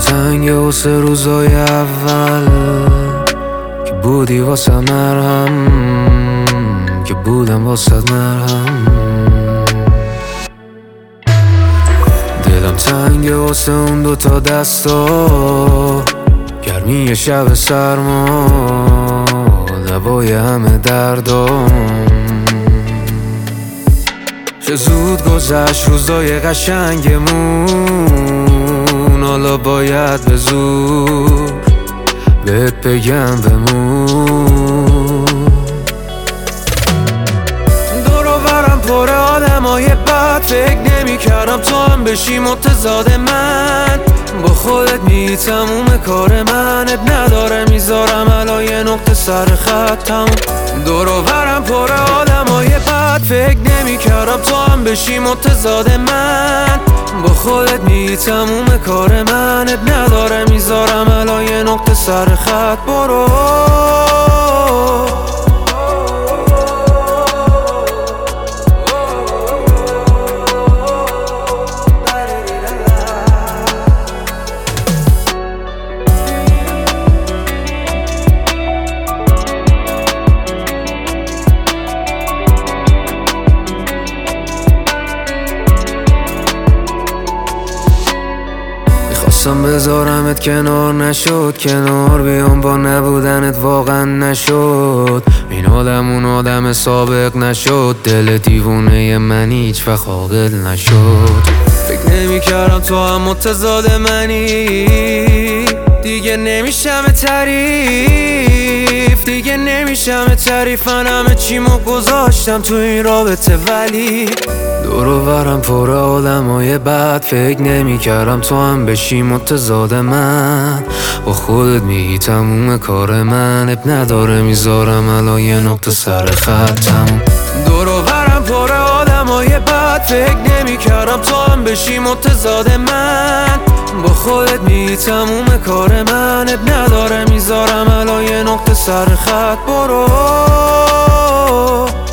تنگ واسه روزای اول که بودی واسه مرهم، که بودم واسه مرهم. دلم تنگ واسه اون دوتا دستا، گرمی شب سرما، دوای همه دردام. چه زود گذشت روزای قشنگمون، حالا باید به زور بهت بگم بمون. دور و برم پر آدمای بد، فکر نمی کردم تو هم بشی متضاد من. با خودت میگی تموم کار من، اب نداره میذارم الان یه نقطه سر خطم. دور و برم پر آدمای بد، فکر نمی کردم تو هم بشی متضاد من. با خودت میگی تموم کار من، اب نداره میذارم الان یه نقطه سر خط. برو خواستم بذارمت کنار، نشد کنار بیام، با نبودنت واقعا نشد. این آدم اون آدم سابق نشد، دل دیوونه من هیچ وقت عاقل نشد. فکر نمی کردم تو هم متضاد منی، دیگه نمیشم تعریف، دیگه نمیشم تعریف. من همه چیمو گذاشتم تو این رابطه، ولی دور و برم پر آدمای بد، فکر نمی کردم تو هم بشی متضاد من. با خودت میگی تموم کار من، اب نداره میذارم الان یه نقطه سر خطم. دور و برم پر آدمای بد، فکر نمی کردم تو هم بشی متضاد من. با خودت میگی تموم کار من، اب نداره میذارم الان یه نقطه سر خط. برو